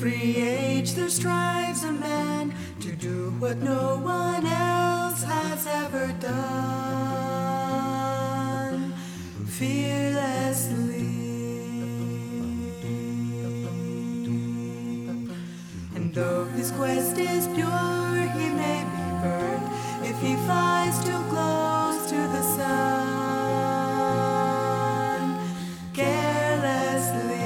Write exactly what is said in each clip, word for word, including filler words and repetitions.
every age there strives a man to do what no one else has ever done, fearlessly. And though his quest is pure, he may be burned if he flies too close to the sun, carelessly.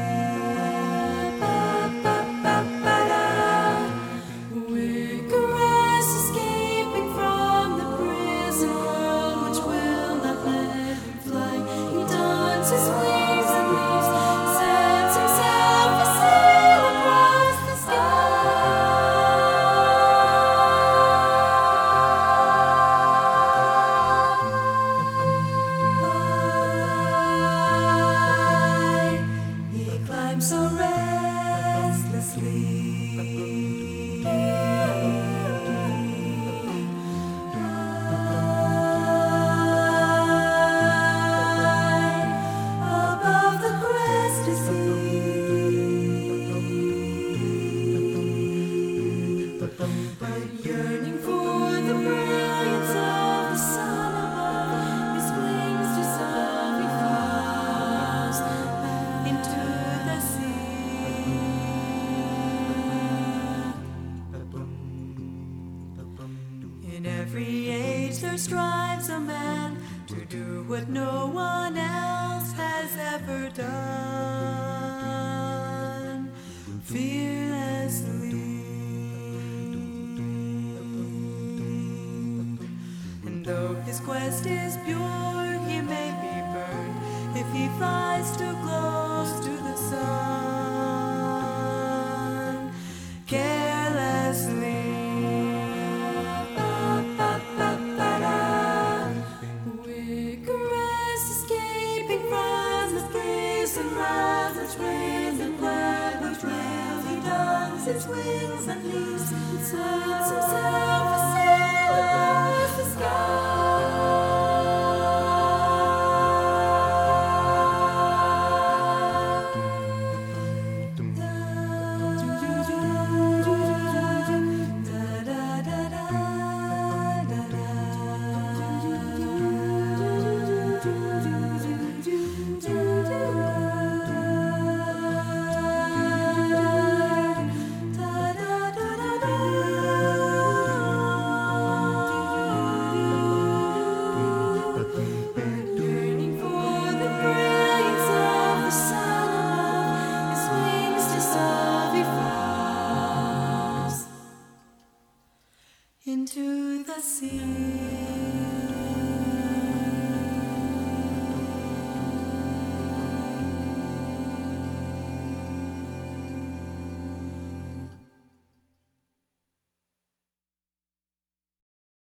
Icarus escaping from the prison world which will not let him fly. He dons his wings and leaves, sets himself a sail across the sky. He climbs so restlessly. Above the crest is he, but yearning for the brilliance of the sun above, his wings dissolve, he falls into the sea. In every age there strives a man to do what no one else has ever done, fearlessly. And though his quest is pure, he may be burned if he flies too close to the sun, carelessly. Icarus escaping from the prison rails which rains and blood which rails, he dons his way.